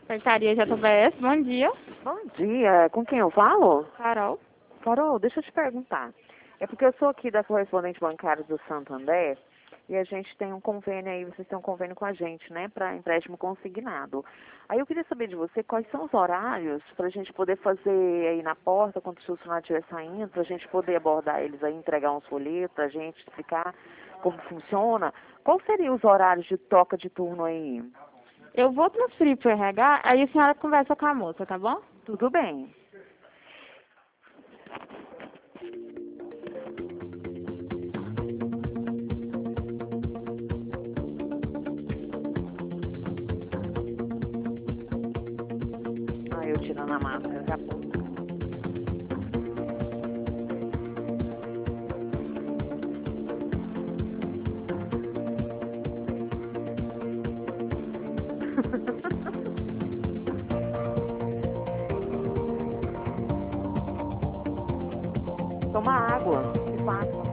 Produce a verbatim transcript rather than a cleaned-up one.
Portaria J B S, bom dia. Bom dia, com quem eu falo? Carol. Carol, deixa eu te perguntar. É porque eu sou aqui da correspondente bancária do Santander e a gente tem um convênio aí, vocês têm um convênio com a gente, né, para empréstimo consignado. Aí eu queria saber de você quais são os horários para a gente poder fazer aí na porta, quando o funcionário estiver saindo, para a gente poder abordar eles aí, entregar uns folhetos, para a gente explicar como funciona. Quais seriam os horários de troca de turno aí? Eu vou transferir pro R H, aí a senhora conversa com a moça, tá bom? Tudo bem. Ah, eu tirando a máscara, já pouco. Toma água, que fácil.